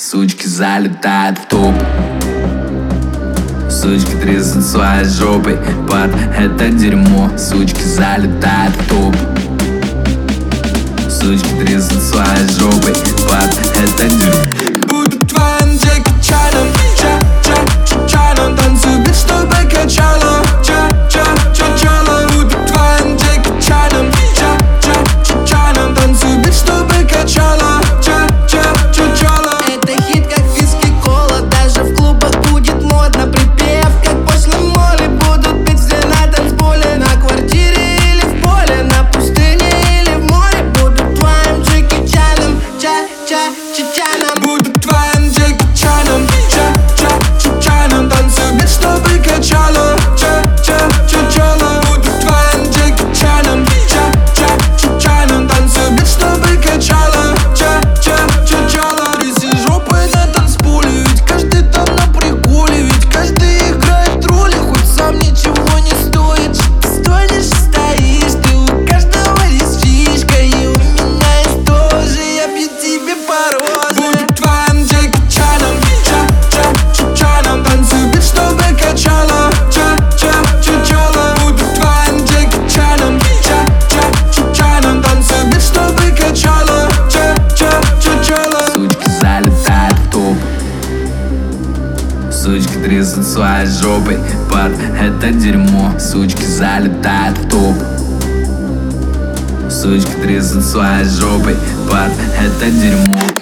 Сучки залетают в топ. Сучки треснут своей жопой под это дерьмо. Сучки залетают в топ. Сучки треснут своей жопой под это дерьмо. Буду твоим Джеки Чаном, Чаном. Танцуй, бит, чтобы качало, чало. Буду твоим Джеки Чаном, Чаном. Танцуй, бит, чтобы качало, чало. Это хит как виски, кола. Даже в клубах будет модно. Припев как после моли. Будут петь все на танцполе. На квартире или в поле. На пустыне или в море. Буду твоим Джеки Чаном, Чаном. Буду твоим Джеки Чаном, Чаном. Танцуй, бит, чтобы качало, чало. Буду твоим Джеки Чаном, Чаном. Танцуй, бит, чтобы качало, чало. Тряси жопой на танцполе, ведь каждый там на приколе. Ведь каждый играет роли, хоть сам ничего не стоит. Стонешь, стоишь, ты у каждого есть фишка. И у меня есть тоже, я пью тебе по розы. Буду твоим Джеки Чаном, Чаном. Танцуй, бит, чтобы качало, чало. Буду твоим Джеки Чаном, Чаном. Танцуй, бит, чтобы качало, чало. Сучки залетают в топ. Сучки треснут своей жопой под это дерьмо. Сучки залетают в топ. Сучки треснут своей жопой под это дерьмо.